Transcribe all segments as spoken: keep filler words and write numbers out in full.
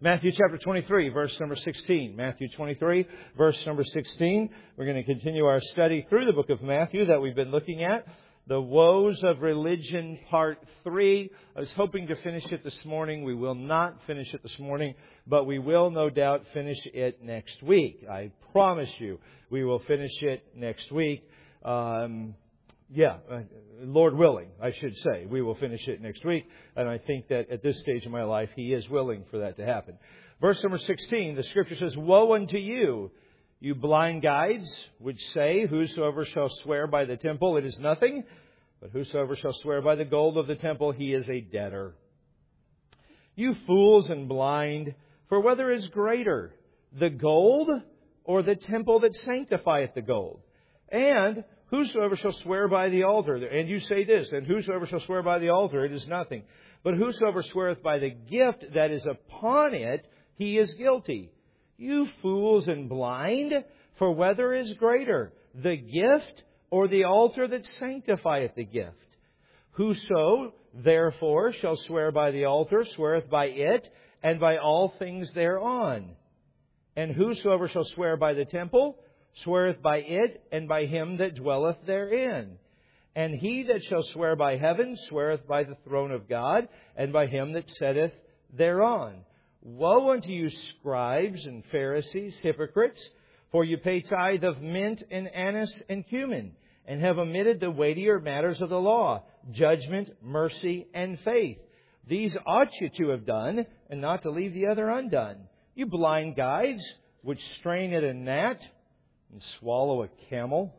Matthew chapter twenty-three, verse number sixteen. Matthew twenty-three, verse number sixteen. We're going to continue our study through the book of Matthew that we've been looking at. The Woes of Religion, Part three. I was hoping to finish it this morning. We will not finish it this morning, but we will no doubt finish it next week. I promise you we will finish it next week. Um, yeah, uh, Lord willing, I should say. We will finish it next week, and I think that at this stage of my life, He is willing for that to happen. Verse number sixteen, the Scripture says, "Woe unto you, you blind guides, which say, Whosoever shall swear by the temple, it is nothing. But whosoever shall swear by the gold of the temple, he is a debtor. You fools and blind, for whether is greater, the gold or the temple that sanctifieth the gold? And whosoever shall swear by the altar," and you say this, "and whosoever shall swear by the altar, it is nothing. But whosoever sweareth by the gift that is upon it, he is guilty. You fools and blind, for whether is greater, the gift or the altar that sanctifieth the gift? Whoso, therefore, shall swear by the altar, sweareth by it, and by all things thereon. And whosoever shall swear by the temple, sweareth by it, and by him that dwelleth therein. And he that shall swear by heaven, sweareth by the throne of God, and by him that sitteth thereon. Woe unto you, scribes and Pharisees, hypocrites! For you pay tithe of mint and anise and cumin, and have omitted the weightier matters of the law, judgment, mercy, and faith. These ought you to have done, and not to leave the other undone. You blind guides, which strain at a gnat and swallow a camel."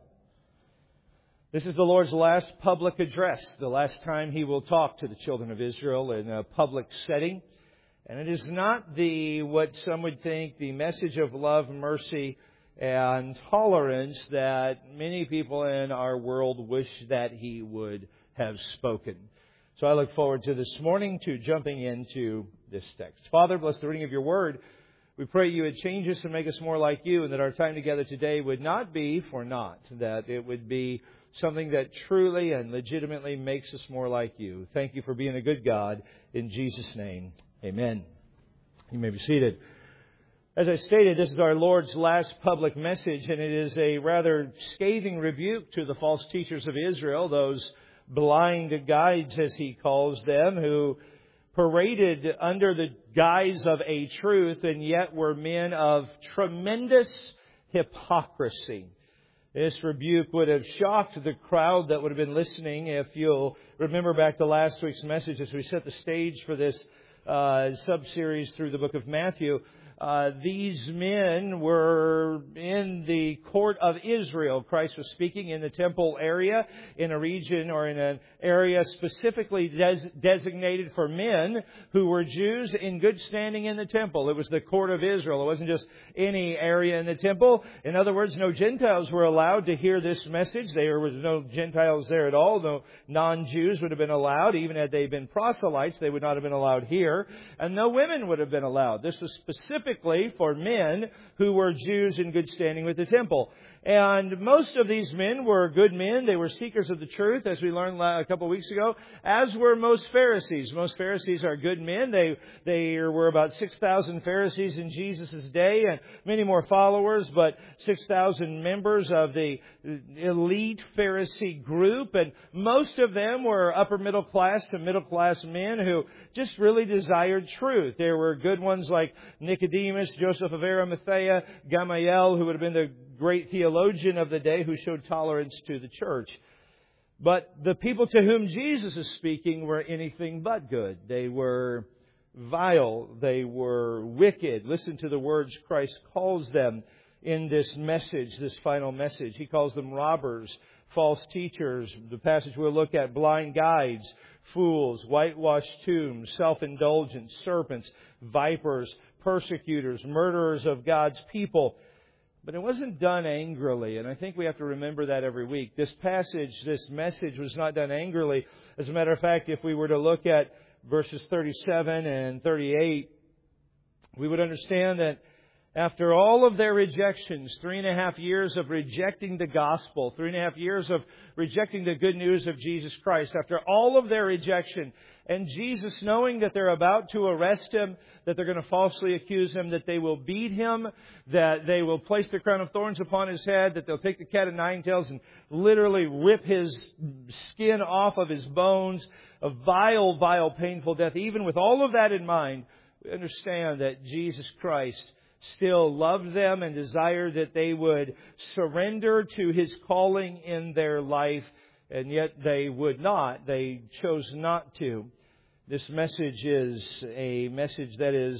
This is the Lord's last public address, the last time He will talk to the children of Israel in a public setting. And it is not the, what some would think, the message of love, mercy, and tolerance that many people in our world wish that He would have spoken. So I look forward to this morning to jumping into this text. Father, bless the reading of Your Word. We pray You would change us and make us more like You, and that our time together today would not be for naught, that it would be something that truly and legitimately makes us more like You. Thank You for being a good God. In Jesus' name, amen. You may be seated. As I stated, this is our Lord's last public message, and it is a rather scathing rebuke to the false teachers of Israel, those blind guides, as He calls them, who paraded under the guise of a truth and yet were men of tremendous hypocrisy. This rebuke would have shocked the crowd that would have been listening. If you'll remember back to last week's message as we set the stage for this uh, sub-series through the book of Matthew, Uh, these men were in the court of Israel. Christ was speaking in the temple area, in a region or in an area specifically des- designated for men who were Jews in good standing in the temple. It was the court of Israel. It wasn't just any area in the temple. In other words, no Gentiles were allowed to hear this message. There was no Gentiles there at all. No non-Jews would have been allowed. Even had they been proselytes, they would not have been allowed here. And no women would have been allowed. This was specific for men who were Jews in good standing with the temple. And most of these men were good men. They were seekers of the truth, as we learned a couple of weeks ago, as were most Pharisees. Most Pharisees are good men. They they were about six thousand Pharisees in Jesus' day and many more followers, but six thousand members of the elite Pharisee group. And most of them were upper middle class to middle class men who just really desired truth. There were good ones like Nicodemus, Joseph of Arimathea, Gamaliel, who would have been the great theologian of the day who showed tolerance to the church. But the people to whom Jesus is speaking were anything but good. They were vile. They were wicked. Listen to the words Christ calls them in this message, this final message. He calls them robbers, false teachers. The passage we'll look at, blind guides, fools, whitewashed tombs, self-indulgent, serpents, vipers, persecutors, murderers of God's people. But it wasn't done angrily, and I think we have to remember that every week. This passage, this message was not done angrily. As a matter of fact, if we were to look at verses thirty-seven and thirty-eight, we would understand that After all of their rejections, three and a half years of rejecting the gospel, three and a half years of rejecting the good news of Jesus Christ, after all of their rejection, and Jesus knowing that they're about to arrest Him, that they're going to falsely accuse Him, that they will beat Him, that they will place the crown of thorns upon His head, that they'll take the cat of nine tails and literally rip His skin off of His bones, a vile, vile, painful death. Even with all of that in mind, we understand that Jesus Christ still loved them and desired that they would surrender to His calling in their life, and yet they would not. They chose not to. This message is a message that is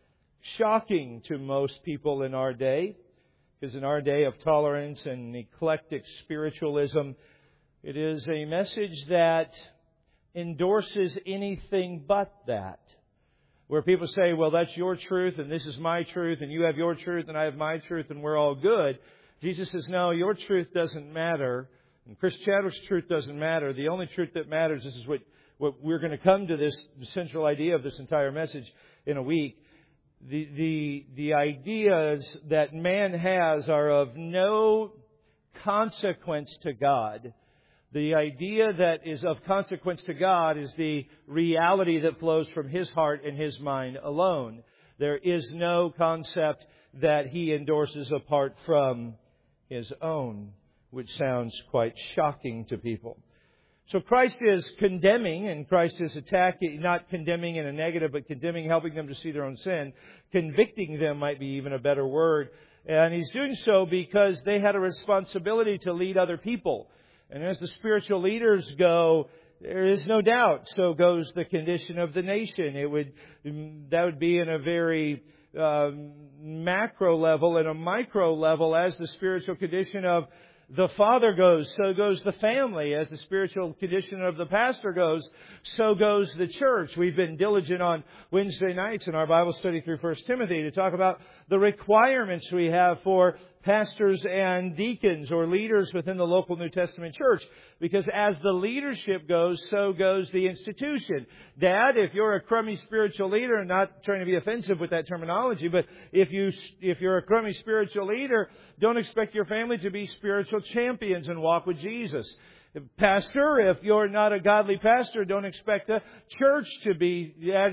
shocking to most people in our day, because in our day of tolerance and eclectic spiritualism, it is a message that endorses anything but that. Where people say, well, that's your truth and this is my truth and you have your truth and I have my truth and we're all good. Jesus says, no, your truth doesn't matter. And Chris Chadwick's truth doesn't matter. The only truth that matters, this is what, what we're going to come to this central idea of this entire message in a week. The, the, the ideas that man has are of no consequence to God. The idea that is of consequence to God is the reality that flows from His heart and His mind alone. There is no concept that He endorses apart from His own, which sounds quite shocking to people. So Christ is condemning, and Christ is attacking, not condemning in a negative, but condemning, helping them to see their own sin. Convicting them might be even a better word. And He's doing so because they had a responsibility to lead other people. And as the spiritual leaders go, there is no doubt, so goes the condition of the nation. It would, that would be in a very uh, macro level and a micro level. As the spiritual condition of the father goes, so goes the family. As the spiritual condition of the pastor goes, so goes the church. We've been diligent on Wednesday nights in our Bible study through First Timothy to talk about the requirements we have for pastors and deacons or leaders within the local New Testament church. Because as the leadership goes, so goes the institution. Dad, if you're a crummy spiritual leader, and not trying to be offensive with that terminology, but if you, if you're a crummy spiritual leader, don't expect your family to be spiritual champions and walk with Jesus. Pastor, if you're not a godly pastor, don't expect the church to be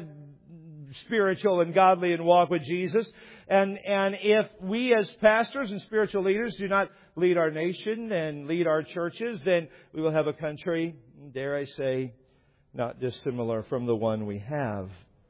spiritual and godly and walk with Jesus. And, and if we as pastors and spiritual leaders do not lead our nation and lead our churches, then we will have a country, dare I say, not dissimilar from the one we have.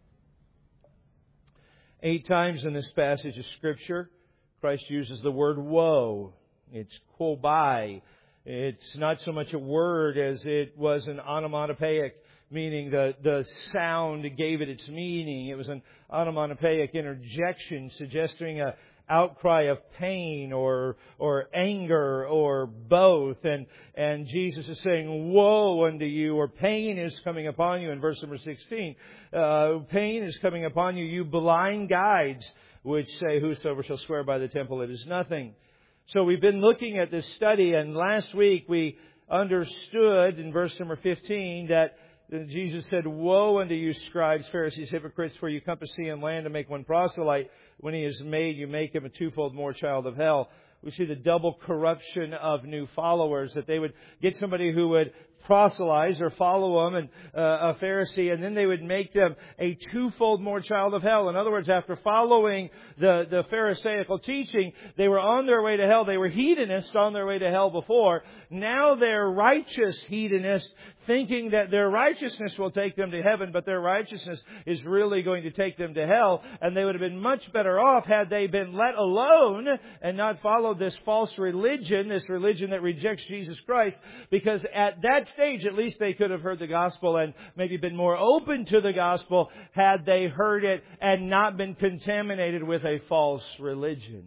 Eight times in this passage of Scripture, Christ uses the word woe. It's kobai. It's not so much a word as it was an onomatopoeic, meaning the, the sound gave it its meaning. It was an onomatopoeic interjection suggesting a outcry of pain or or anger or both. And and Jesus is saying, woe unto you, or pain is coming upon you in verse number sixteen. Uh, pain is coming upon you, you blind guides, which say, whosoever shall swear by the temple, it is nothing. So we've been looking at this study, and last week we understood in verse number fifteen that Jesus said, woe unto you, scribes, Pharisees, hypocrites, for you compass sea and land to make one proselyte. When he is made, you make him a twofold more child of hell. We see the double corruption of new followers, that they would get somebody who would proselytize or follow them, and uh, a Pharisee, and then they would make them a twofold more child of hell. In other words, after following the, the Pharisaical teaching, they were on their way to hell. They were hedonists on their way to hell before. Now they're righteous hedonists, thinking that their righteousness will take them to heaven, but their righteousness is really going to take them to hell. And they would have been much better off had they been let alone and not followed this false religion, this religion that rejects Jesus Christ, because at that stage, at least they could have heard the gospel and maybe been more open to the gospel had they heard it and not been contaminated with a false religion.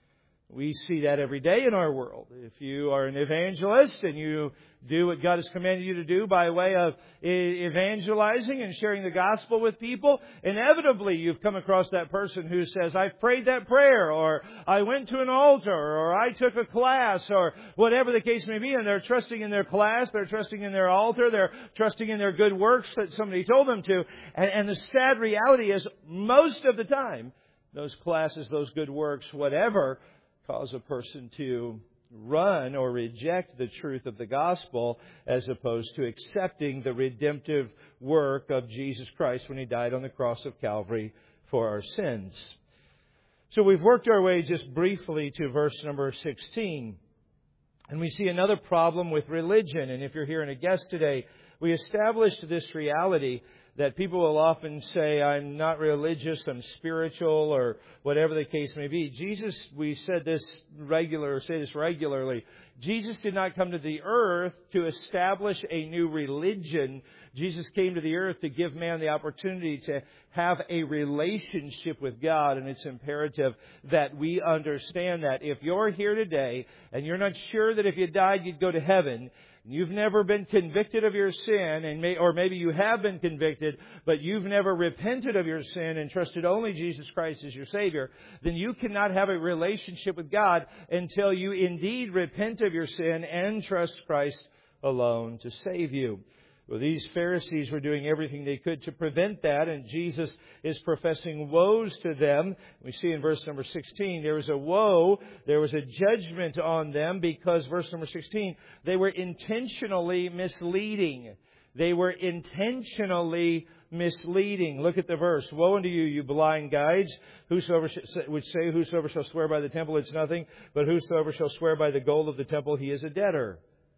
We see that every day in our world. If you are an evangelist and you do what God has commanded you to do by way of evangelizing and sharing the gospel with people, inevitably you've come across that person who says, I've prayed that prayer, or I went to an altar, or I took a class, or whatever the case may be, and they're trusting in their class, they're trusting in their altar, they're trusting in their good works that somebody told them to. And, and the sad reality is, most of the time, those classes, those good works, whatever, cause a person to run or reject the truth of the gospel as opposed to accepting the redemptive work of Jesus Christ when He died on the cross of Calvary for our sins. So we've worked our way just briefly to verse number sixteen. And we see another problem with religion. And if you're here and a guest today, we established this reality that people will often say, I'm not religious, I'm spiritual, or whatever the case may be. Jesus, we said this regular, say this regularly, Jesus did not come to the earth to establish a new religion. Jesus came to the earth to give man the opportunity to have a relationship with God, and it's imperative that we understand that. If you're here today and you're not sure that if you died you'd go to heaven, you've never been convicted of your sin, and may, or maybe you have been convicted, but you've never repented of your sin and trusted only Jesus Christ as your Savior, then you cannot have a relationship with God until you indeed repent of your sin and trust Christ alone to save you. Well, these Pharisees were doing everything they could to prevent that, and Jesus is professing woes to them. We see in verse number sixteen, there was a woe, there was a judgment on them because, verse number sixteen, they were intentionally misleading. They were intentionally misleading. Look at the verse. Woe unto you, you blind guides, whosoever would say, whosoever shall swear by the temple, it's nothing, but whosoever shall swear by the gold of the temple, he is a debtor.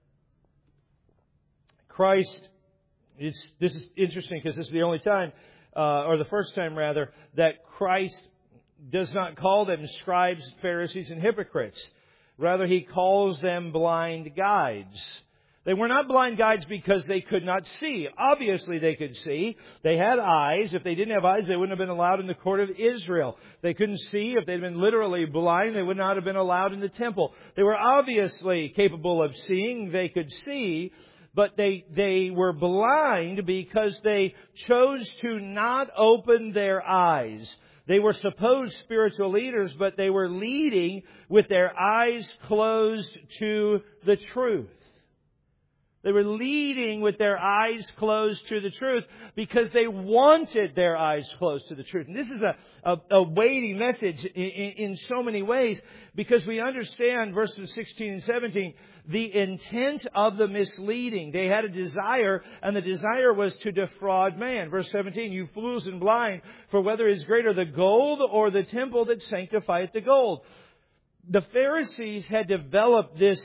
Christ, it's, this is interesting because this is the only time, uh, or the first time rather, that Christ does not call them scribes, Pharisees, and hypocrites. Rather, He calls them blind guides. They were not blind guides because they could not see. Obviously, they could see. They had eyes. If they didn't have eyes, they wouldn't have been allowed in the court of Israel. They couldn't see. If they'd been literally blind, they would not have been allowed in the temple. They were obviously capable of seeing. They could see. But they, they were blind because they chose to not open their eyes. They were supposed spiritual leaders, but they were leading with their eyes closed to the truth. They were leading with their eyes closed to the truth because they wanted their eyes closed to the truth. And this is a, a, a weighty message in, in, in so many ways because we understand verses sixteen and seventeen, the intent of the misleading. They had a desire, and the desire was to defraud man. Verse seventeen, you fools and blind, for whether is greater the gold or the temple that sanctifieth the gold. The Pharisees had developed this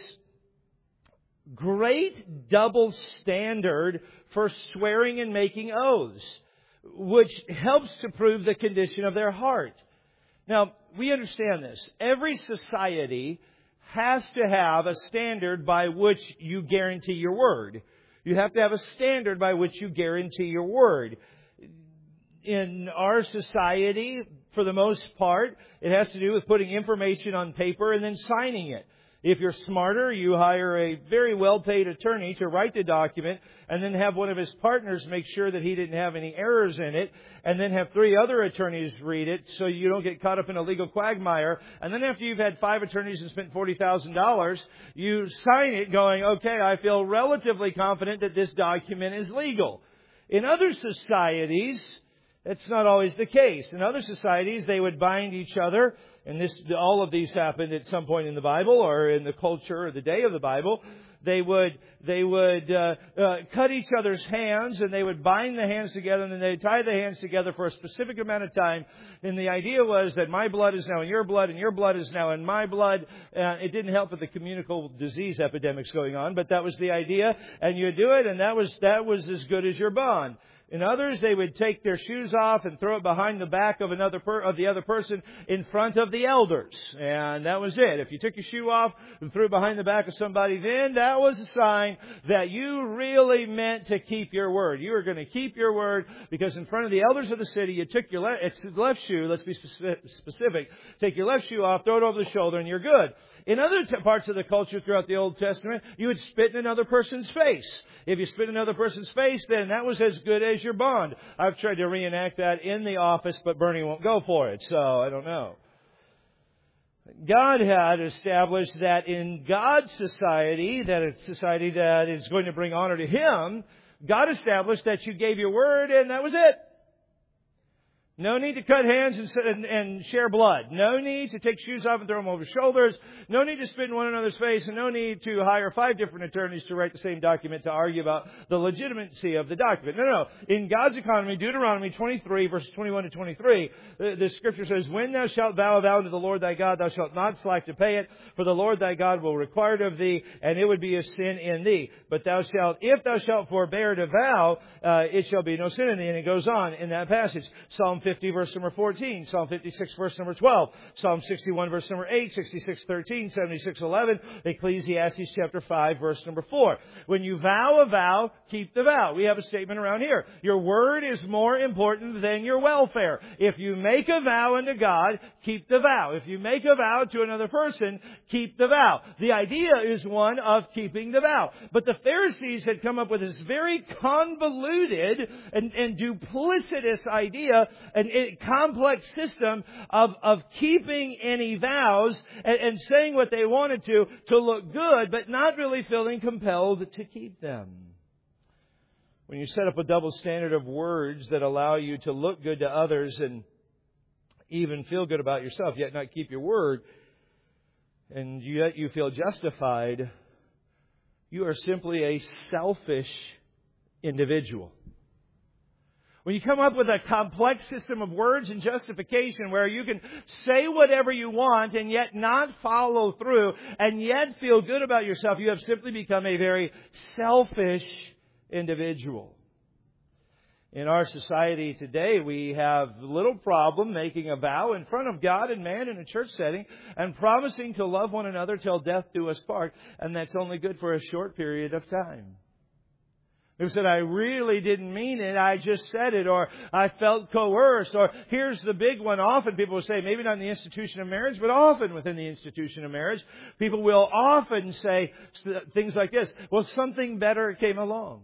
great double standard for swearing and making oaths, which helps to prove the condition of their heart. Now, we understand this. Every society has to have a standard by which you guarantee your word. You have to have a standard by which you guarantee your word. In our society, for the most part, it has to do with putting information on paper and then signing it. If you're smarter, you hire a very well-paid attorney to write the document and then have one of his partners make sure that he didn't have any errors in it, and then have three other attorneys read it so you don't get caught up in a legal quagmire. And then after you've had five attorneys and spent forty thousand dollars, you sign it going, okay, I feel relatively confident that this document is legal. In other societies, that's not always the case. In other societies, they would bind each other. And this, all of these happened at some point in the Bible or in the culture or the day of the Bible. They would, they would uh, uh, cut each other's hands, and they would bind the hands together, and then they'd tie the hands together for a specific amount of time. And the idea was that my blood is now in your blood, and your blood is now in my blood. Uh, it didn't help with the communicable disease epidemics going on, but that was the idea. And you do it, and that was that was as good as your bond. In others, they would take their shoes off and throw it behind the back of another per, of the other person in front of the elders. And that was it. If you took your shoe off and threw it behind the back of somebody, then that was a sign that you really meant to keep your word. You were going to keep your word because in front of the elders of the city, you took your left, it's the left shoe, let's be specific, take your left shoe off, throw it over the shoulder, and you're good. In other t- parts of the culture throughout the Old Testament, you would spit in another person's face. If you spit in another person's face, then that was as good as your bond. I've tried to reenact that in the office, but Bernie won't go for it, so I don't know. God had established that in God's society, that it's a society that is going to bring honor to Him, God established that you gave your word and that was it. No need to cut hands and, and, and share blood. No need to take shoes off and throw them over shoulders. No need to spit in one another's face. And no need to hire five different attorneys to write the same document to argue about the legitimacy of the document. No, no, no. In God's economy, Deuteronomy twenty-three, verses twenty-one to twenty-three, the, the Scripture says, When thou shalt vow a vow unto the Lord thy God, thou shalt not slack to pay it, for the Lord thy God will require it of thee, and it would be a sin in thee. But thou shalt, if thou shalt forbear to vow, uh, it shall be no sin in thee. And it goes on in that passage. Psalm fifty, verse number fourteen. Psalm fifty-six, verse number twelve. Psalm sixty-one, verse number eight. sixty-six, thirteen. seventy-six, eleven. Ecclesiastes chapter five, verse number four. When you vow a vow, keep the vow. We have a statement around here. Your word is more important than your welfare. If you make a vow unto God, keep the vow. If you make a vow to another person, keep the vow. The idea is one of keeping the vow. But the Pharisees had come up with this very convoluted and, and duplicitous idea, an, a complex system of, of keeping any vows and, and saying what they wanted to, to look good, but not really feeling compelled to keep them. When you set up a double standard of words that allow you to look good to others and even feel good about yourself, yet not keep your word, and yet you feel justified, you are simply a selfish individual. When you come up with a complex system of words and justification where you can say whatever you want and yet not follow through and yet feel good about yourself, you have simply become a very selfish individual. In our society today, we have little problem making a vow in front of God and man in a church setting and promising to love one another till death do us part, and that's only good for a short period of time. Who said, I really didn't mean it, I just said it, or I felt coerced, or here's the big one. Often people will say, maybe not in the institution of marriage, but often within the institution of marriage, people will often say things like this, well, something better came along.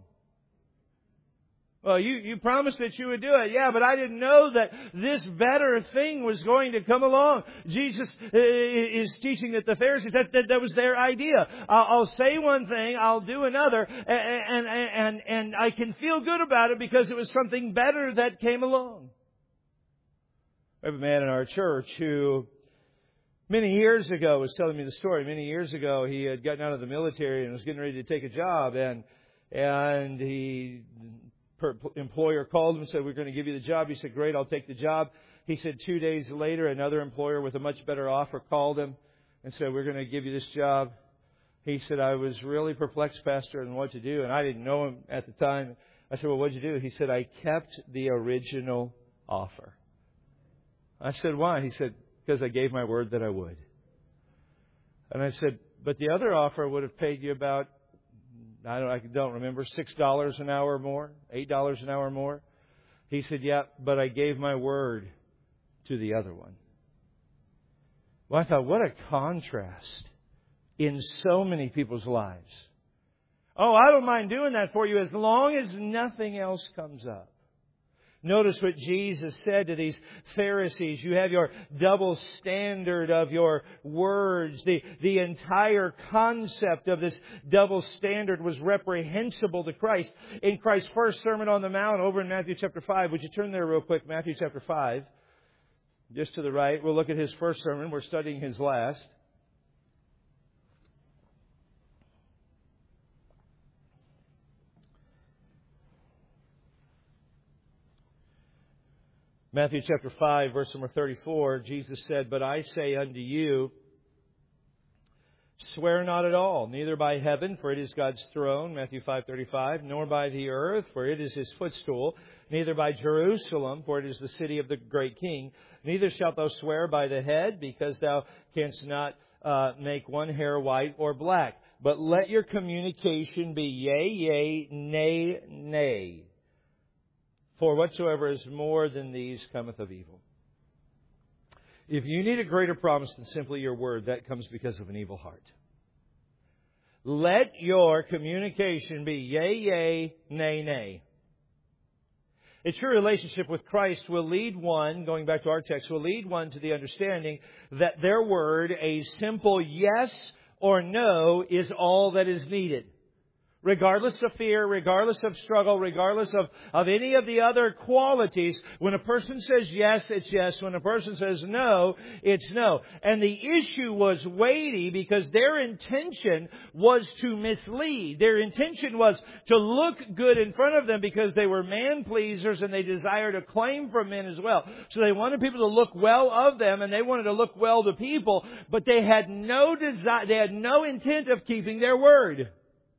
Well, you, you promised that you would do it. Yeah, but I didn't know that this better thing was going to come along. Jesus is teaching that the Pharisees, that, that, that was their idea. I'll, I'll say one thing, I'll do another, and, and, and, and I can feel good about it because it was something better that came along. We have a man in our church who many years ago was telling me the story. Many years ago, he had gotten out of the military and was getting ready to take a job, and and he... employer called him and said, we're going to give you the job. He said, great, I'll take the job. He said two days later, another employer with a much better offer called him and said, we're going to give you this job. He said, I was really perplexed, Pastor, on what to do. And I didn't know him at the time. I said, well, what'd you do? He said, I kept the original offer. I said, why? He said, because I gave my word that I would. And I said, but the other offer would have paid you about I don't, I don't remember, six dollars an hour more, eight dollars an hour more. He said, yeah, but I gave my word to the other one. Well, I thought, what a contrast in so many people's lives. Oh, I don't mind doing that for you as long as nothing else comes up. Notice what Jesus said to these Pharisees. You have your double standard of your words. The, the entire concept of this double standard was reprehensible to Christ. In Christ's first Sermon on the Mount over in Matthew chapter five. Would you turn there real quick? Matthew chapter five. Just to the right. We'll look at His first sermon. We're studying His last. Matthew chapter five, verse number thirty-four, Jesus said, but I say unto you, swear not at all, neither by heaven, for it is God's throne, Matthew five thirty-five, nor by the earth, for it is His footstool, neither by Jerusalem, for it is the city of the great King. Neither shalt thou swear by the head, because thou canst not uh, make one hair white or black. But let your communication be yea, yea, nay, nay. For whatsoever is more than these cometh of evil. If you need a greater promise than simply your word, that comes because of an evil heart. Let your communication be yea, yea, nay, nay. A true relationship with Christ will lead one, going back to our text, will lead one to the understanding that their word, a simple yes or no, is all that is needed. regardless of fear, regardless of struggle, regardless of, of any of the other qualities, when a person says yes, it's yes. When a person says no, it's no. And the issue was weighty because their intention was to mislead. Their intention was to look good in front of them because they were man-pleasers and they desired acclaim from men as well. So they wanted people to look well of them and they wanted to look well to people, but they had no desire, they had no intent of keeping their word.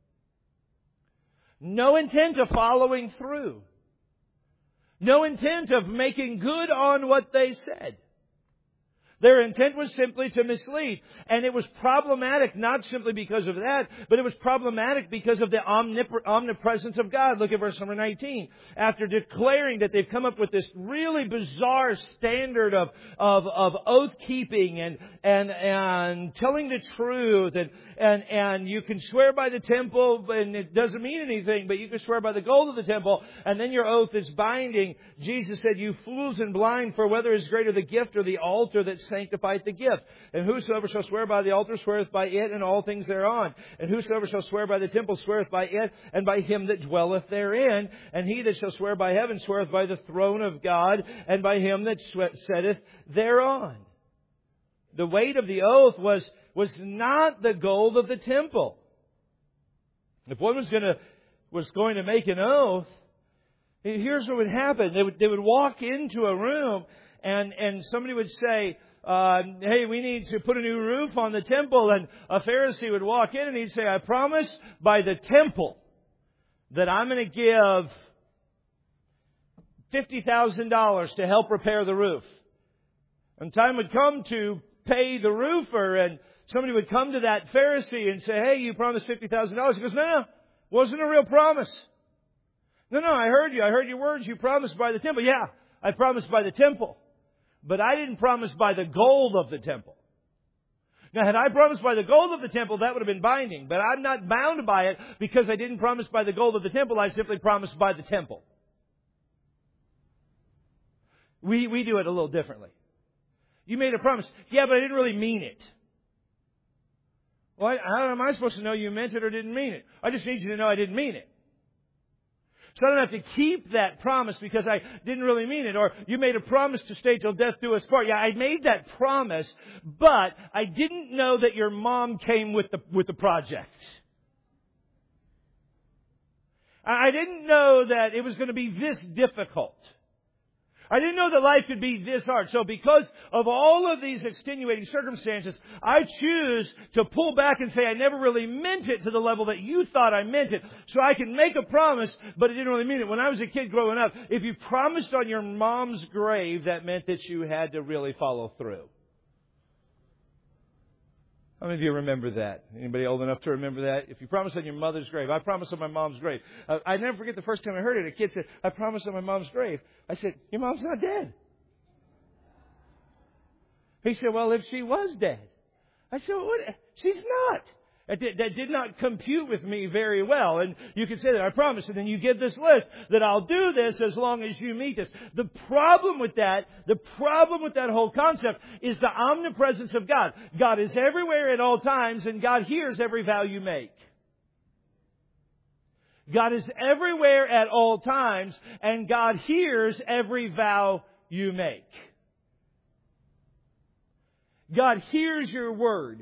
No intent of following through. No intent of making good on what they said. Their intent was simply to mislead. And it was problematic not simply because of that, but it was problematic because of the omnip- omnipresence of God. Look at verse number nineteen. After declaring that they've come up with this really bizarre standard of, of, of oath-keeping and, and, and telling the truth, and, and, and you can swear by the temple and it doesn't mean anything, but you can swear by the gold of the temple and then your oath is binding. Jesus said, "You fools and blind, for whether is greater the gift or the altar that sanctified the gift. And whosoever shall swear by the altar sweareth by it and all things thereon. And whosoever shall swear by the temple sweareth by it and by him that dwelleth therein. And he that shall swear by heaven sweareth by the throne of God and by him that sitteth thereon." The weight of the oath was, was not the gold of the temple. If one was going to, was going to make an oath, here's what would happen. They would, they would walk into a room and, and somebody would say, Uh, hey, we need to put a new roof on the temple. And a Pharisee would walk in and he'd say, "I promise by the temple that I'm going to give fifty thousand dollars to help repair the roof." And time would come to pay the roofer, and somebody would come to that Pharisee and say, "Hey, you promised fifty thousand dollars. He goes, "No, no, wasn't a real promise. No, no, I heard you. I heard your words. You promised by the temple." "Yeah, I promised by the temple. But I didn't promise by the gold of the temple." Now, had I promised by the gold of the temple, that would have been binding. But I'm not bound by it because I didn't promise by the gold of the temple. I simply promised by the temple. We, we do it a little differently. You made a promise. "Yeah, but I didn't really mean it." "Well, how am I supposed to know you meant it or didn't mean it? I just need you to know I didn't mean it. So I don't have to keep that promise because I didn't really mean it." Or, "You made a promise to stay till death do us part." "Yeah, I made that promise, but I didn't know that your mom came with the, with the project. I didn't know that it was going to be this difficult. I didn't know that life could be this hard. So because of all of these extenuating circumstances, I choose to pull back and say I never really meant it to the level that you thought I meant it. So I can make a promise, but I didn't really mean it." When I was a kid growing up, if you promised on your mom's grave, that meant that you had to really follow through. How many of you remember that? Anybody old enough to remember that? If you promise on your mother's grave, "I promise on my mom's grave." Uh, I never forget the first time I heard it. A kid said, "I promise on my mom's grave." I said, "Your mom's not dead." He said, "Well, if she was dead." I said, "Well, what? She's not." That did, that did not compute with me very well. And you can say that, "I promise." And then you give this list that I'll do this as long as you meet this. The problem with that, the problem with that whole concept is the omnipresence of God. God is everywhere at all times, and God hears every vow you make. God is everywhere at all times, and God hears every vow you make. God hears your word.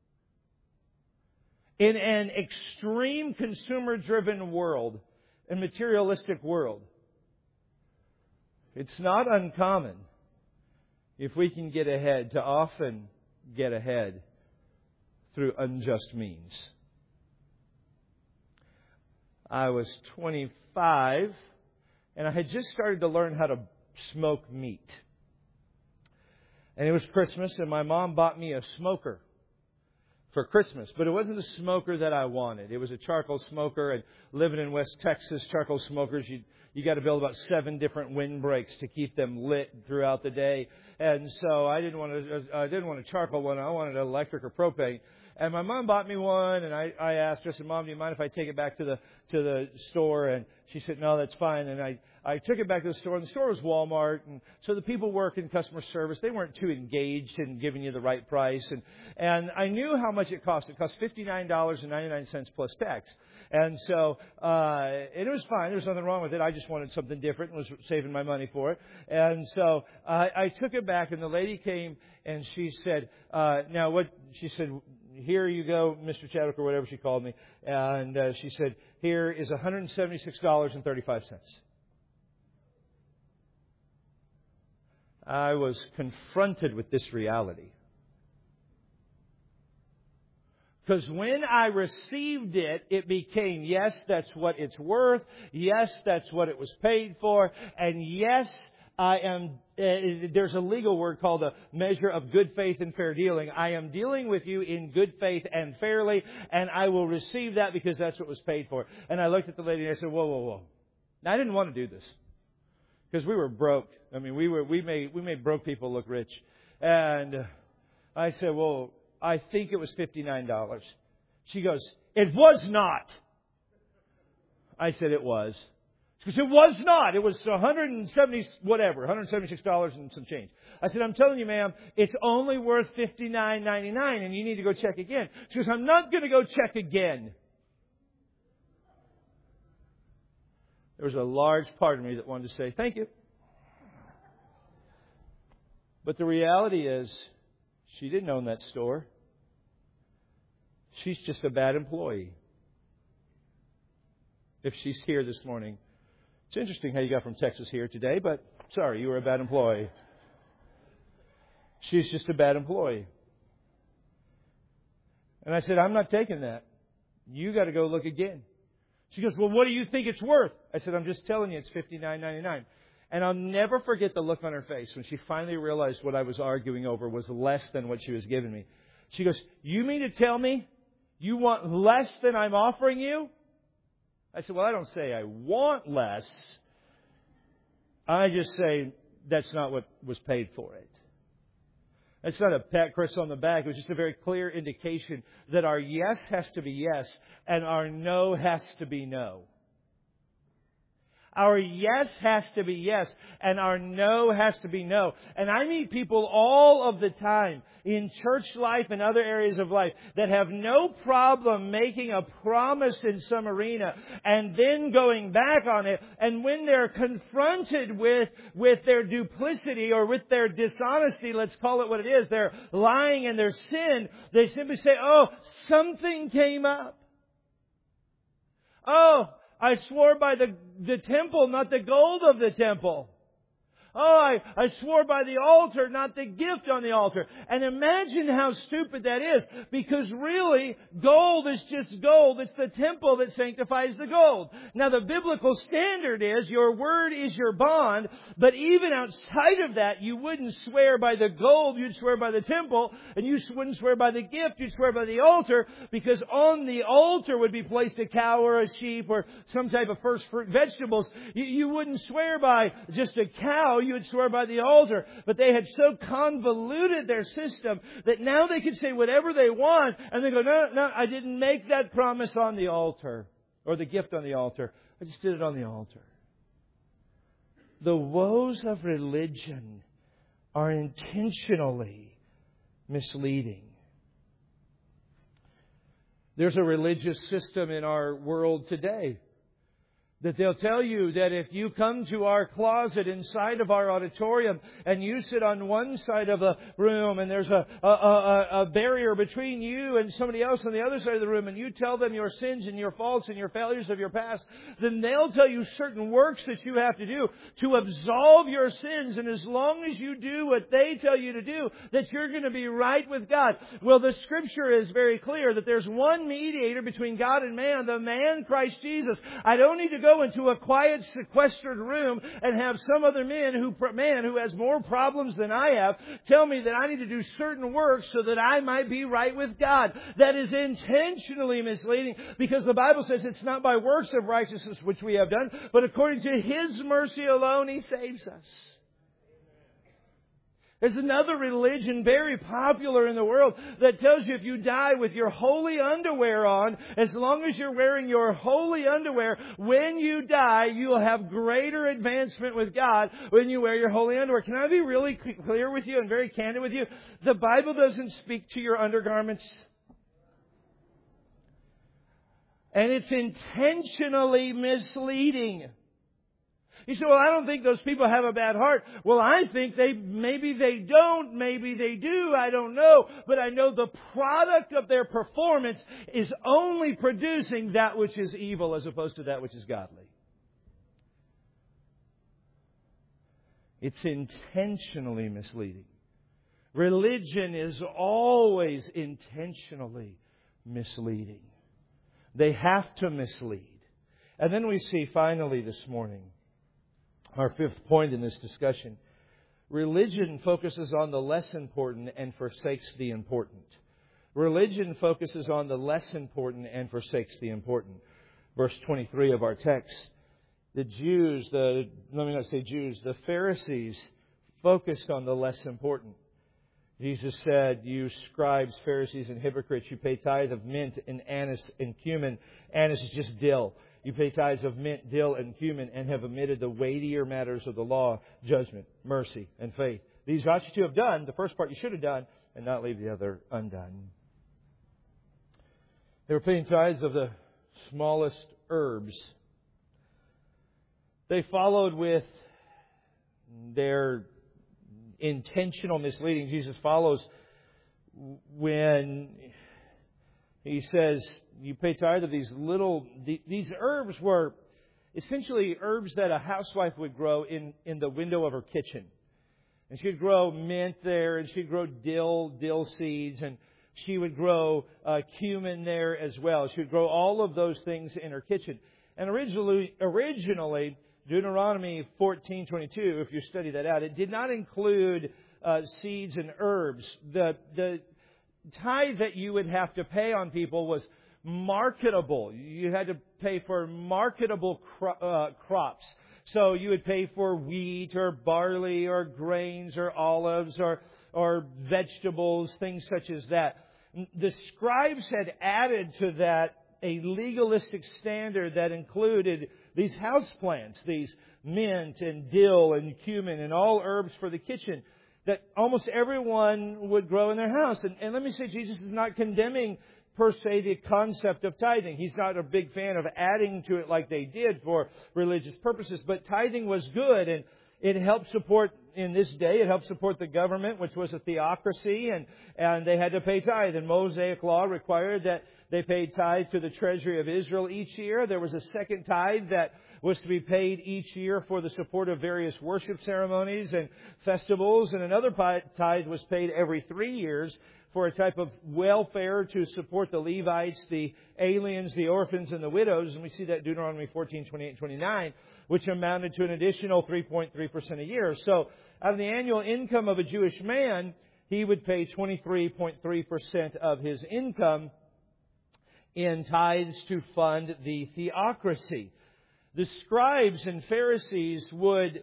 In an extreme consumer-driven world, a materialistic world, it's not uncommon, if we can get ahead, to often get ahead through unjust means. I was twenty-five, and I had just started to learn how to smoke meat. And it was Christmas, and my mom bought me a smoker for Christmas. But it wasn't a smoker that I wanted. It was a charcoal smoker, and living in West Texas, charcoal smokers, you you got to build about seven different windbreaks to keep them lit throughout the day. And so I didn't want to, I didn't want a charcoal one. I wanted electric or propane. And my mom bought me one, and I, I asked her, I said, Mom, do you mind if I take it back to the to the store? And she said, no, that's fine. And I, I took it back to the store, and the store was Walmart. And so the people work in customer service, they weren't too engaged in giving you the right price. And, and I knew how much it cost. It cost fifty-nine dollars and ninety-nine cents plus tax. And so, uh, and it was fine. There was nothing wrong with it. I just wanted something different and was saving my money for it. And so uh, I took it back, and the lady came, and she said, uh, now what, she said, here you go, Mister Chadwick, or whatever she called me. And uh, she said, here is one hundred seventy-six dollars and thirty-five cents. I was confronted with this reality. Because when I received it, it became, yes, that's what it's worth. Yes, that's what it was paid for. And yes, I am, uh, there's a legal word called a measure of good faith and fair dealing. I am dealing with you in good faith and fairly, and I will receive that because that's what was paid for. And I looked at the lady and I said, whoa, whoa, whoa. Now, I didn't want to do this because we were broke. I mean, we were, we made, we made broke people look rich. And I said, well, I think it was fifty-nine dollars. She goes, it was not. I said, it was. She said, it was not. It was one hundred seventy, whatever, one hundred seventy-six dollars and some change. I said, I'm telling you, ma'am, it's only worth fifty-nine ninety-nine, and you need to go check again. She goes, I'm not going to go check again. There was a large part of me that wanted to say, thank you. But the reality is, she didn't own that store. She's just a bad employee. If she's here this morning. It's interesting how you got from Texas here today, but sorry, you were a bad employee. She's just a bad employee. And I said, I'm not taking that. You got to go look again. She goes, well, what do you think it's worth? I said, I'm just telling you, it's fifty-nine ninety-nine. And I'll never forget the look on her face when she finally realized what I was arguing over was less than what she was giving me. She goes, you mean to tell me you want less than I'm offering you? I said, well, I don't say I want less. I just say that's not what was paid for it. It's not a pat Chris on the back. It was just a very clear indication that our yes has to be yes and our no has to be no. Our yes has to be yes, and our no has to be no. And I meet people all of the time in church life and other areas of life that have no problem making a promise in some arena and then going back on it. And when they're confronted with, with their duplicity or with their dishonesty, let's call it what it is, their lying and their sin, they simply say, oh, something came up. Oh, I swore by the, the temple, not the gold of the temple. Oh, I, I swore by the altar, not the gift on the altar. And imagine how stupid that is. Because really, gold is just gold. It's the temple that sanctifies the gold. Now, the biblical standard is your word is your bond. But even outside of that, you wouldn't swear by the gold. You'd swear by the temple. And you wouldn't swear by the gift. You'd swear by the altar. Because on the altar would be placed a cow or a sheep or some type of first fruit vegetables. You, you wouldn't swear by just a cow. You would swear by the altar. But they had so convoluted their system that now they could say whatever they want. And they go, no, no, I didn't make that promise on the altar. Or the gift on the altar. I just did it on the altar. The woes of religion are intentionally misleading. There's a religious system in our world today that they'll tell you that if you come to our closet inside of our auditorium and you sit on one side of the room and there's a, a, a, a barrier between you and somebody else on the other side of the room and you tell them your sins and your faults and your failures of your past, then they'll tell you certain works that you have to do to absolve your sins. And as long as you do what they tell you to do, that you're going to be right with God. Well, the Scripture is very clear that there's one mediator between God and man, the man Christ Jesus. I don't need to go Go into a quiet, sequestered room and have some other man who man who has more problems than I have tell me that I need to do certain works so that I might be right with God. That is intentionally misleading because the Bible says it's not by works of righteousness which we have done, but according to His mercy alone He saves us. There's another religion very popular in the world that tells you if you die with your holy underwear on, as long as you're wearing your holy underwear, when you die, you'll have greater advancement with God when you wear your holy underwear. Can I be really clear with you and very candid with you? The Bible doesn't speak to your undergarments. And it's intentionally misleading. You say, well, I don't think those people have a bad heart. Well, I think they, maybe they don't, maybe they do, I don't know. But I know the product of their performance is only producing that which is evil as opposed to that which is godly. It's intentionally misleading. Religion is always intentionally misleading. They have to mislead. And then we see finally this morning, our fifth point in this discussion, religion focuses on the less important and forsakes the important. Religion focuses on the less important and forsakes the important. Verse twenty-three of our text, the Jews, the, let me not say Jews, the Pharisees focused on the less important. Jesus said, you scribes, Pharisees, and hypocrites, you pay tithe of mint and anise and cumin. Anise is just dill. You pay tithes of mint, dill, and cumin, and have omitted the weightier matters of the law, judgment, mercy, and faith. These ought you to have done, the first part you should have done, and not leave the other undone. They were paying tithes of the smallest herbs. They followed with their intentional misleading. Jesus follows when He says, you pay tithe of these little, these herbs were essentially herbs that a housewife would grow in, in the window of her kitchen. And she'd grow mint there, and she'd grow dill, dill seeds, and she would grow uh, cumin there as well. She would grow all of those things in her kitchen. And originally, originally Deuteronomy fourteen twenty-two, if you study that out, it did not include uh, seeds and herbs. The, the tithe that you would have to pay on people was marketable. You had to pay for marketable cro- uh, crops. So you would pay for wheat or barley or grains or olives or or vegetables, things such as that. The scribes had added to that a legalistic standard that included these houseplants, these mint and dill and cumin and all herbs for the kitchen that almost everyone would grow in their house. And, and let me say, Jesus is not condemning per se the concept of tithing. He's not a big fan of adding to it like they did for religious purposes. But tithing was good, and it helped support, in this day, it helped support the government, which was a theocracy, and, and they had to pay tithe. And Mosaic law required that they paid tithe to the treasury of Israel each year. There was a second tithe that was to be paid each year for the support of various worship ceremonies and festivals. And another tithe was paid every three years for a type of welfare to support the Levites, the aliens, the orphans, and the widows. And we see that in Deuteronomy fourteen, twenty-eight, and twenty-nine, which amounted to an additional three point three percent a year. So out of the annual income of a Jewish man, he would pay twenty-three point three percent of his income in tithes to fund the theocracy. The scribes and Pharisees would,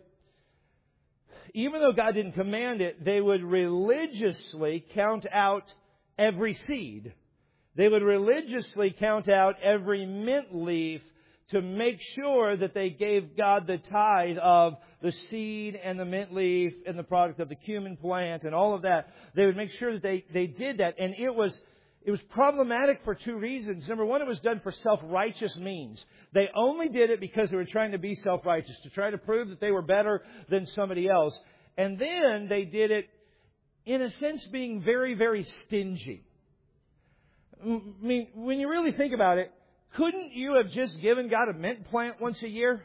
even though God didn't command it, they would religiously count out every seed. They would religiously count out every mint leaf to make sure that they gave God the tithe of the seed and the mint leaf and the product of the cumin plant and all of that. They would make sure that they, they did that. And it was It was problematic for two reasons. Number one, it was done for self-righteous means. They only did it because they were trying to be self-righteous, to try to prove that they were better than somebody else. And then they did it, in a sense, being very, very stingy. I mean, when you really think about it, couldn't you have just given God a mint plant once a year?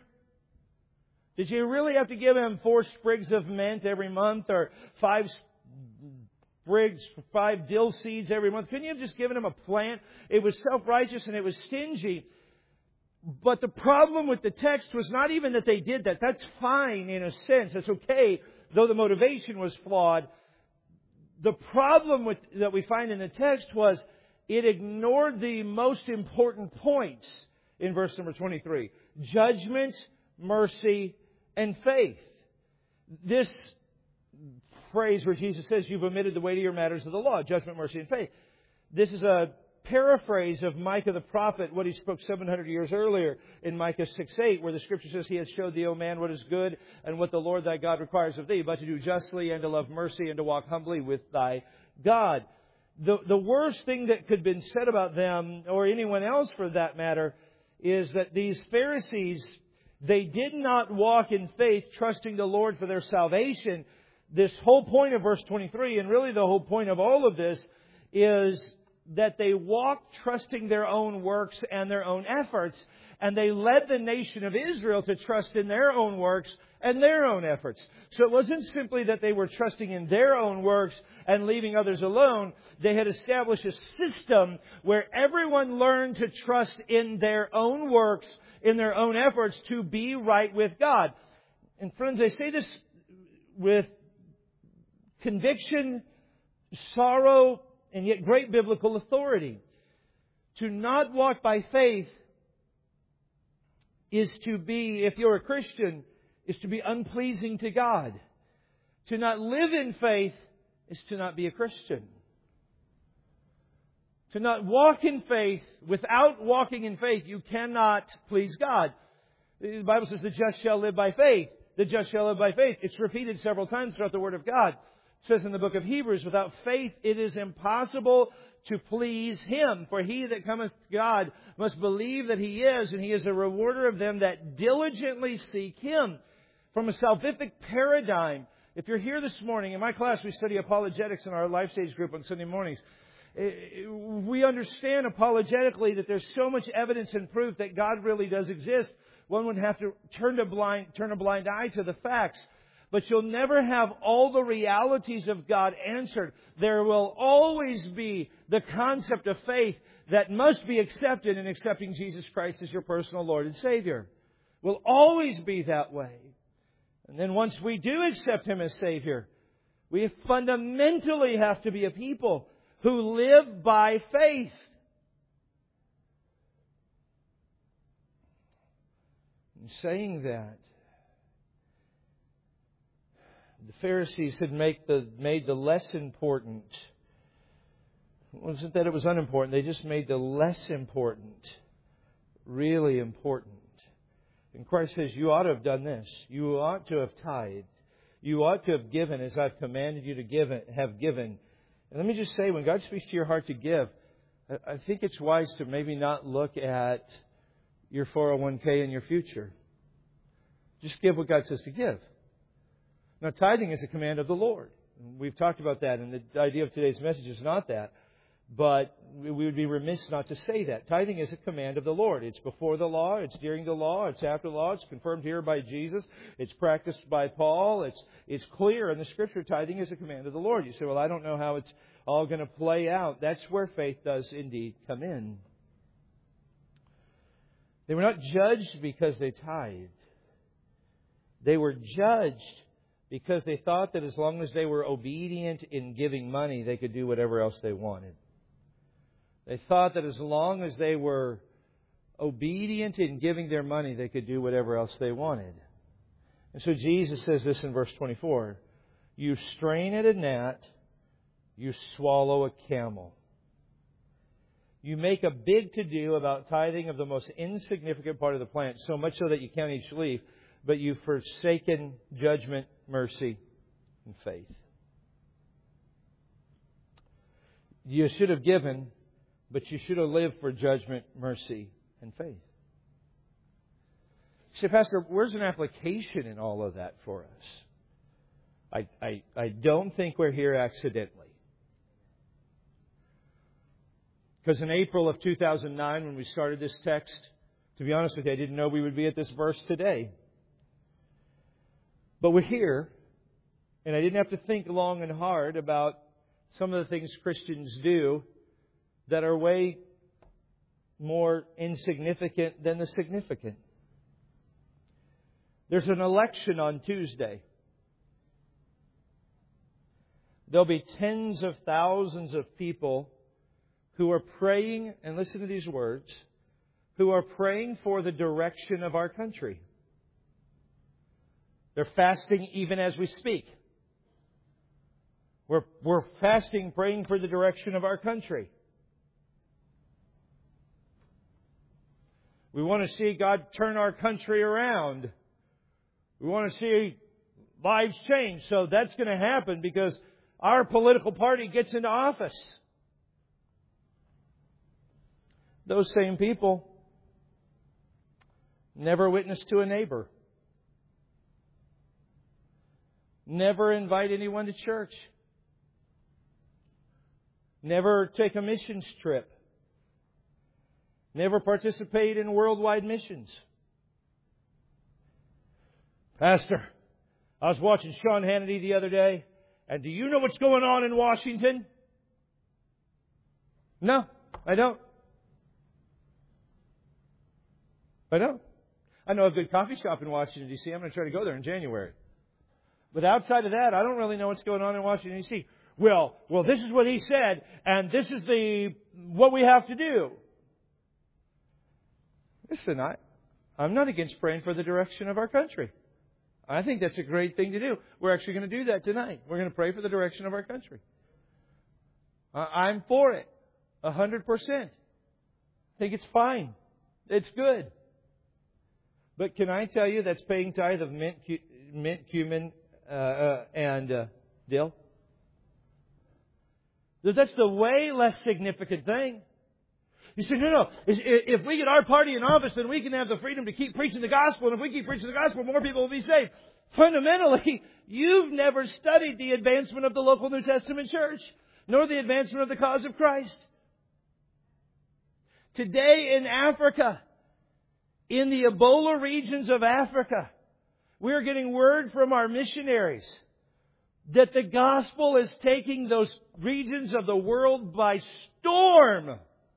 Did you really have to give Him four sprigs of mint every month, or five sprigs, five dill seeds every month? Couldn't you have just given Him a plant? It was self-righteous and it was stingy. But the problem with the text was not even that they did that. That's fine in a sense. It's okay, though the motivation was flawed. The problem with, that we find in the text was it ignored the most important points in verse number twenty-three. Judgment, mercy, and faith. This phrase where Jesus says, you've omitted the weightier matters of the law, judgment, mercy, and faith. This is a paraphrase of Micah the prophet, what he spoke seven hundred years earlier in Micah six eight, where the Scripture says, He has showed thee, O man, what is good and what the Lord thy God requires of thee, but to do justly and to love mercy and to walk humbly with thy God. The, the worst thing that could have been said about them, or anyone else for that matter, is that these Pharisees, they did not walk in faith, trusting the Lord for their salvation. This whole point of verse twenty-three, and really the whole point of all of this, is that they walked trusting their own works and their own efforts, and they led the nation of Israel to trust in their own works and their own efforts. So it wasn't simply that they were trusting in their own works and leaving others alone. They had established a system where everyone learned to trust in their own works, in their own efforts to be right with God. And friends, I say this with conviction, sorrow, and yet great biblical authority. To not walk by faith is to be, if you're a Christian, is to be unpleasing to God. To not live in faith is to not be a Christian. To not walk in faith, without walking in faith, you cannot please God. The Bible says the just shall live by faith. The just shall live by faith. It's repeated several times throughout the Word of God. It says in the book of Hebrews, without faith it is impossible to please Him. For he that cometh to God must believe that He is, and He is a rewarder of them that diligently seek Him. From a salvific paradigm, if you're here this morning, in my class we study apologetics in our Life Stage group on Sunday mornings. We understand apologetically that there's so much evidence and proof that God really does exist. One would have to turn a blind, turn a blind eye to the facts. But you'll never have all the realities of God answered. There will always be the concept of faith that must be accepted in accepting Jesus Christ as your personal Lord and Savior. Will always be that way. And then once we do accept Him as Savior, we fundamentally have to be a people who live by faith. In saying that, the Pharisees had make the, made the less important. It wasn't that it was unimportant. They just made the less important really important. And Christ says, you ought to have done this. You ought to have tithed. You ought to have given as I've commanded you to give, have given. And let me just say, when God speaks to your heart to give, I think it's wise to maybe not look at your four oh one k and your future. Just give what God says to give. Now, tithing is a command of the Lord. We've talked about that, and the idea of today's message is not that. But we would be remiss not to say that. Tithing is a command of the Lord. It's before the law. It's during the law. It's after the law. It's confirmed here by Jesus. It's practiced by Paul. It's it's clear in the Scripture. Tithing is a command of the Lord. You say, well, I don't know how it's all going to play out. That's where faith does indeed come in. They were not judged because they tithed. They were judged because they thought that as long as they were obedient in giving money, they could do whatever else they wanted. They thought that as long as they were obedient in giving their money, they could do whatever else they wanted. And so Jesus says this in verse twenty-four. You strain at a gnat, you swallow a camel. You make a big to-do about tithing of the most insignificant part of the plant, so much so that you count each leaf, but you've forsaken judgment, mercy, and faith. You should have given, but you should have lived for judgment, mercy, and faith. You say, Pastor, where's an application in all of that for us? I, I, I don't think we're here accidentally. Because in April of two thousand nine, when we started this text, to be honest with you, I didn't know we would be at this verse today. But we're here, and I didn't have to think long and hard about some of the things Christians do that are way more insignificant than the significant. There's an election on Tuesday. There'll be tens of thousands of people who are praying, and listen to these words, who are praying for the direction of our country. They're fasting even as we speak. We're, we're fasting, praying for the direction of our country. We want to see God turn our country around. We want to see lives change. So that's going to happen because our political party gets into office. Those same people never witness to a neighbor. Never invite anyone to church. Never take a missions trip. Never participate in worldwide missions. Pastor, I was watching Sean Hannity the other day, and do you know what's going on in Washington? No, I don't. I don't. I know a good coffee shop in Washington, D C I'm going to try to go there in January. But outside of that, I don't really know what's going on in Washington, D C Well, well, this is what he said, and this is the what we have to do. Listen, I, I'm not against praying for the direction of our country. I think that's a great thing to do. We're actually going to do that tonight. We're going to pray for the direction of our country. I'm for it. A hundred percent. I think it's fine. It's good. But can I tell you that's paying tithe of mint, mint cumin, uh, uh, and uh, dill? That's the way less significant thing. You say, no, no. If we get our party in office, then we can have the freedom to keep preaching the gospel. And if we keep preaching the gospel, more people will be saved. Fundamentally, you've never studied the advancement of the local New Testament church, nor the advancement of the cause of Christ. Today in Africa, in the Ebola regions of Africa, we're getting word from our missionaries that the gospel is taking those regions of the world by storm.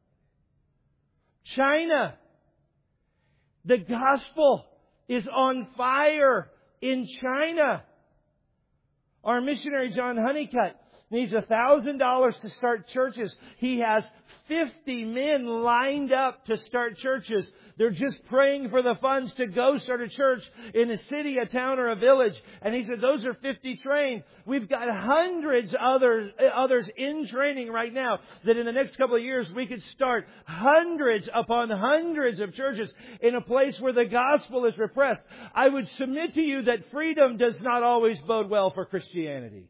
China, the gospel is on fire in China. Our missionary John Honeycutt needs a thousand dollars to start churches. He has fifty men lined up to start churches. They're just praying for the funds to go start a church in a city, a town, or a village. And he said, those are fifty trained. We've got hundreds others, others in training right now that in the next couple of years we could start hundreds upon hundreds of churches in a place where the gospel is repressed. I would submit to you that freedom does not always bode well for Christianity.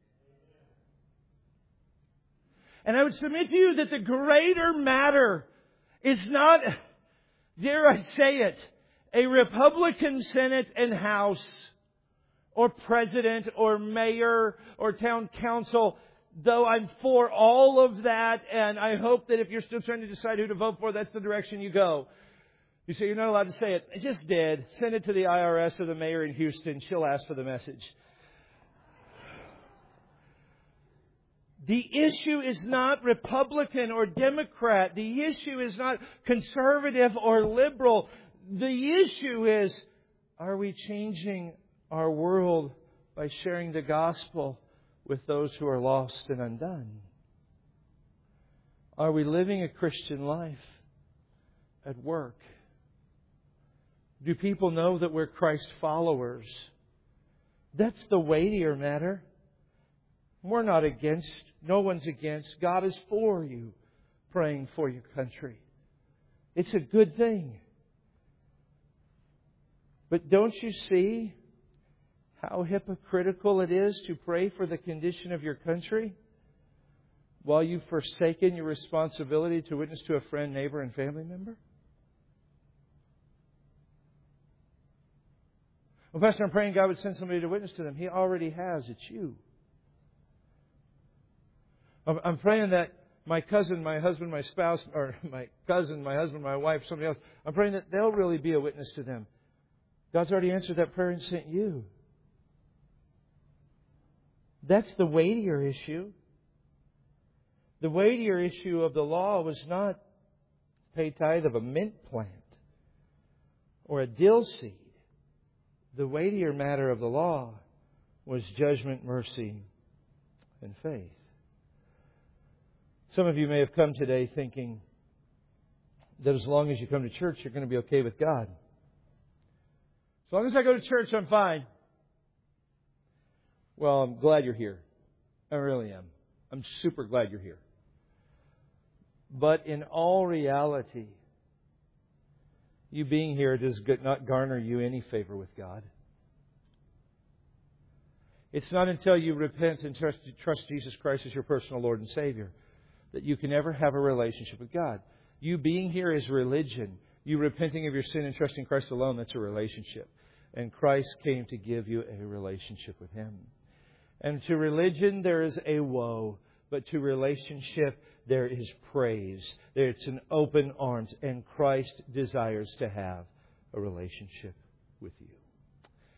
And I would submit to you that the greater matter is not, dare I say it, a Republican Senate and House, or president, or mayor, or town council, though I'm for all of that, and I hope that if you're still trying to decide who to vote for, that's the direction you go. You say you're not allowed to say it. I just did. Send it to the I R S or the mayor in Houston. She'll ask for the message. The issue is not Republican or Democrat. The issue is not conservative or liberal. The issue is, are we changing our world by sharing the gospel with those who are lost and undone? Are we living a Christian life at work? Do people know that we're Christ followers? That's the weightier matter. We're not against, no one's against. God is for you, praying for your country. It's a good thing. But don't you see how hypocritical it is to pray for the condition of your country while you've forsaken your responsibility to witness to a friend, neighbor, and family member? Well, Pastor, I'm praying God would send somebody to witness to them. He already has. It's you. I'm praying that my cousin, my husband, my spouse, or my cousin, my husband, my wife, somebody else, I'm praying that they'll really be a witness to them. God's already answered that prayer and sent you. That's the weightier issue. The weightier issue of the law was not pay tithe of a mint plant or a dill seed. The weightier matter of the law was judgment, mercy, and faith. Some of you may have come today thinking that as long as you come to church, you're going to be okay with God. As long as I go to church, I'm fine. Well, I'm glad you're here. I really am. I'm super glad you're here. But in all reality, you being here does not garner you any favor with God. It's not until you repent and trust, trust Jesus Christ as your personal Lord and Savior that you can ever have a relationship with God. You being here is religion. You repenting of your sin and trusting Christ alone, that's a relationship. And Christ came to give you a relationship with Him. And to religion there is a woe, but to relationship there is praise. It's an open arms, and Christ desires to have a relationship with you.